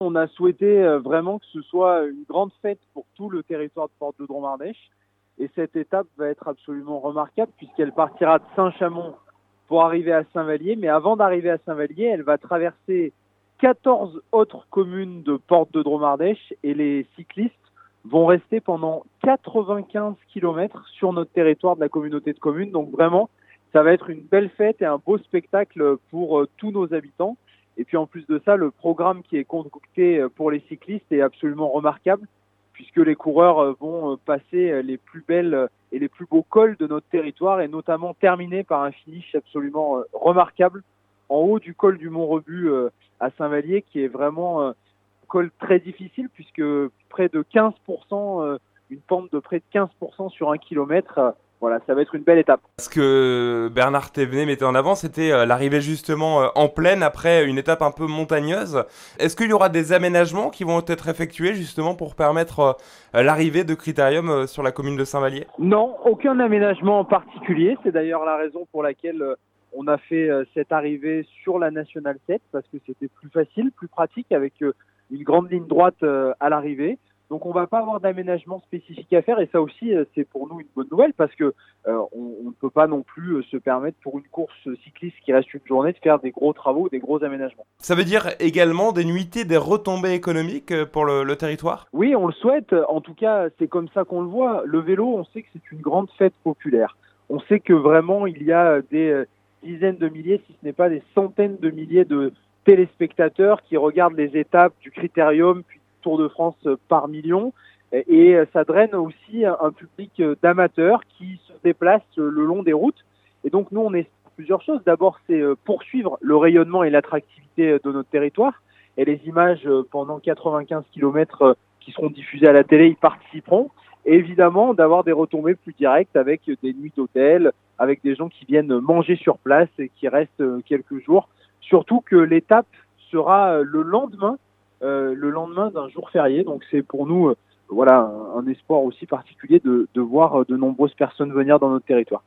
On a souhaité vraiment que ce soit une grande fête pour tout le territoire de Porte de Dromardèche. Et cette étape va être absolument remarquable puisqu'elle partira de Saint-Chamond pour arriver à Saint-Vallier. Mais avant d'arriver à Saint-Vallier, elle va traverser 14 autres communes de Porte de Dromardèche et les cyclistes vont rester pendant 95 kilomètres sur notre territoire de la communauté de communes. Donc vraiment, ça va être une belle fête et un beau spectacle pour tous nos habitants. Et puis en plus de ça, le programme qui est concocté pour les cyclistes est absolument remarquable puisque les coureurs vont passer les plus belles et les plus beaux cols de notre territoire et notamment terminer par un finish absolument remarquable en haut du col du Mont-Rebut à Saint-Vallier qui est vraiment un col très difficile puisque près de 15%, une pente de près de 15% sur 1 kilomètre. Voilà, ça va être une belle étape. Ce que Bernard Thévenet mettait en avant, c'était l'arrivée justement en plaine après une étape un peu montagneuse. Est-ce qu'il y aura des aménagements qui vont être effectués justement pour permettre l'arrivée de Critérium sur la commune de Saint-Vallier? Non, aucun aménagement en particulier. C'est d'ailleurs la raison pour laquelle on a fait cette arrivée sur la Nationale 7 parce que c'était plus facile, plus pratique avec une grande ligne droite à l'arrivée. Donc on ne va pas avoir d'aménagement spécifique à faire et ça aussi c'est pour nous une bonne nouvelle parce que on ne peut pas non plus se permettre pour une course cycliste qui reste une journée de faire des gros travaux, des gros aménagements. Ça veut dire également des nuitées, des retombées économiques pour le territoire? Oui, on le souhaite. En tout cas, c'est comme ça qu'on le voit. Le vélo, on sait que c'est une grande fête populaire. On sait que vraiment, il y a des dizaines de milliers, si ce n'est pas des centaines de milliers de téléspectateurs qui regardent les étapes du Critérium puis du Tour de France par million. Et ça draine aussi un public d'amateurs qui se déplacent le long des routes. Et donc, nous, on espère plusieurs choses. D'abord, c'est poursuivre le rayonnement et l'attractivité de notre territoire. Et les images pendant 95 kilomètres qui seront diffusées à la télé y participeront. Et évidemment, d'avoir des retombées plus directes avec des nuits d'hôtel, avec des gens qui viennent manger sur place et qui restent quelques jours. Surtout que l'étape sera le lendemain d'un jour férié. Donc c'est pour nous voilà un espoir aussi particulier de voir de nombreuses personnes venir dans notre territoire.